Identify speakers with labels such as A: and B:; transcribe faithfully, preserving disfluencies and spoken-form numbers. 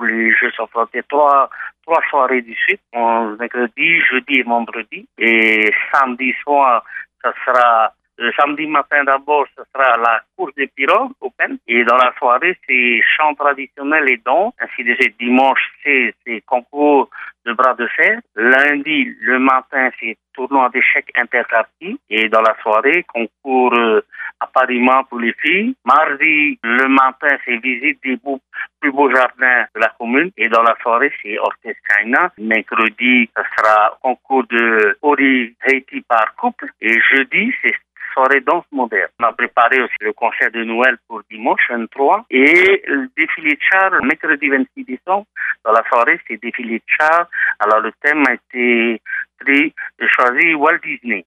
A: les Jeux sont plantés trois, trois soirées du suite, mercredi, jeudi et vendredi. Et samedi soir, ça sera, le samedi matin d'abord, ce sera la course des pirogues open. Et dans la soirée, c'est chant traditionnel et danse. Ainsi de suite, dimanche, c'est, c'est concours de bras de fer. Lundi, le matin, c'est tournoi d'échecs interquartiers. Et dans la soirée, concours euh, appariement pour les filles. Mardi, le matin, c'est visite des beaux, plus beaux jardins de la commune. Et dans la soirée, c'est orchestre China. Mercredi, ça sera concours de Ori Haiti par couple. Et jeudi, c'est soirée danse moderne. On a préparé aussi le concert de Noël pour dimanche vingt-trois et le défilé de chars mercredi vingt-six décembre. Dans la soirée, c'est défilé de chars. Alors le thème a été pris, choisi Walt Disney.